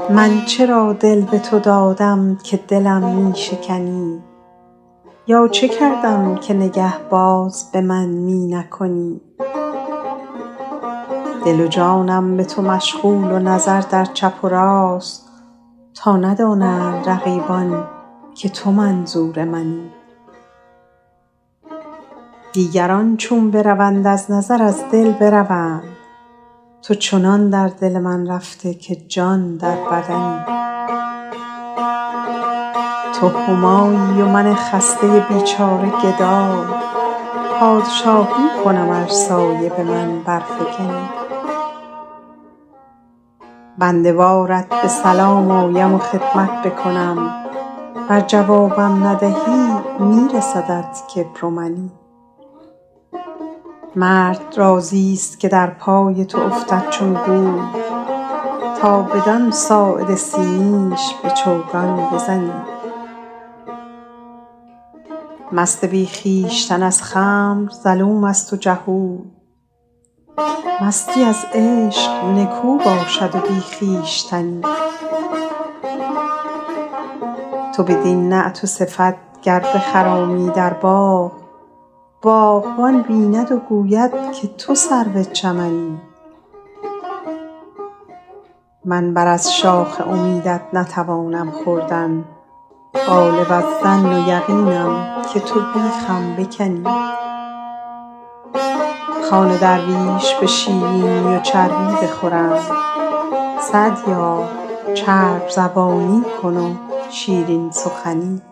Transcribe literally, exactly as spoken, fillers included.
من چرا دل به تو دادم که دلم می شکنی؟ یا چه کردم که نگهباز به من می نکنی؟ دل و جانم به تو مشغول و نظر در چپ و راست، تا ندانند رقیبان که تو منظور منی. دیگران چون بروند از نظر از دل بروند، تو چنان در دل من رفته که جان در بدنی. تو همایی و من خسته بیچاره گدای، پادشاهی کنم ار سایه به من برفکنی. بنده وارت به سلام آیم و خدمت بکنم، ور جوابم ندهی می رسدت کبر و منی. مرد راضیست که در پای تو افتد چون گوی، تا بدان ساعد سیمینش به چوگان بزنی. مست بی خویشتن از خمر ظلوم است و جهول، مستی از عشق نکو باشد و بی خویشتنی. تو بدین نعت و صفت گر بخرامی در باغ، باغبان بیند و گوید که تو سرو چمنی. من بر از شاخ امیدت نتوانم خوردن، غالب از ظن و یقینم که تو بیخم بکنی. خوان درویش به شیرینی و چربی بخورند، سعدیا چرب زبانی کن و شیرین سخنی.